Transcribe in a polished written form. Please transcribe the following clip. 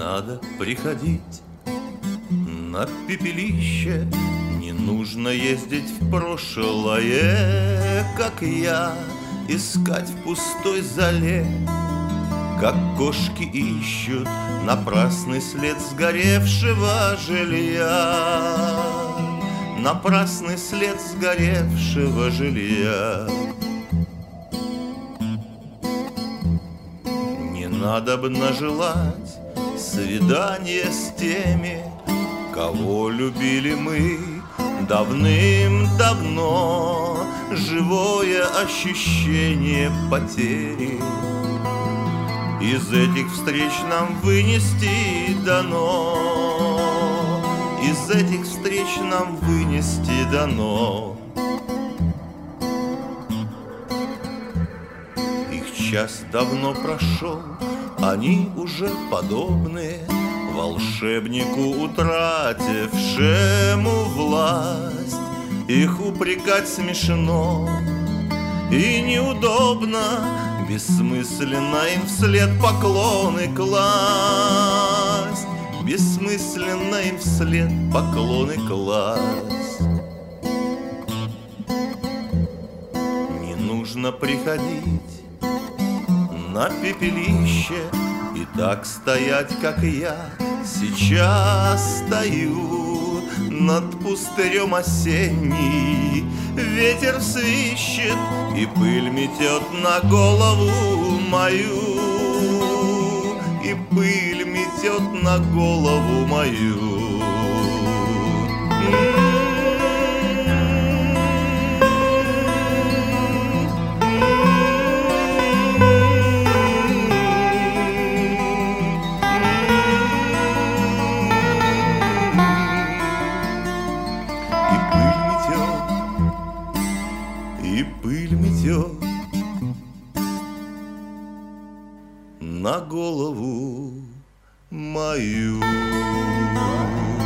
надо приходить на пепелище, не нужно ездить в прошлое, как я, искать в пустой зале, как кошки ищут напрасный след сгоревшего жилья, напрасный след сгоревшего жилья. Не надобно желать свидания с теми, кого любили мы давным-давно. Живое ощущение потери из этих встреч нам вынести дано, из этих встреч нам вынести дано. Их час давно прошел, они уже подобны волшебнику, утратившему власть. Их упрекать смешно и неудобно, бессмысленно им вслед поклоны класть, бессмысленно им вслед поклоны класть. Не нужно приходить на пепелище и так стоять, как я сейчас стою над пустырем осенний. Ветер свищет и пыль метет на голову мою, и пыль метет на голову мою. И пыль метет на голову мою.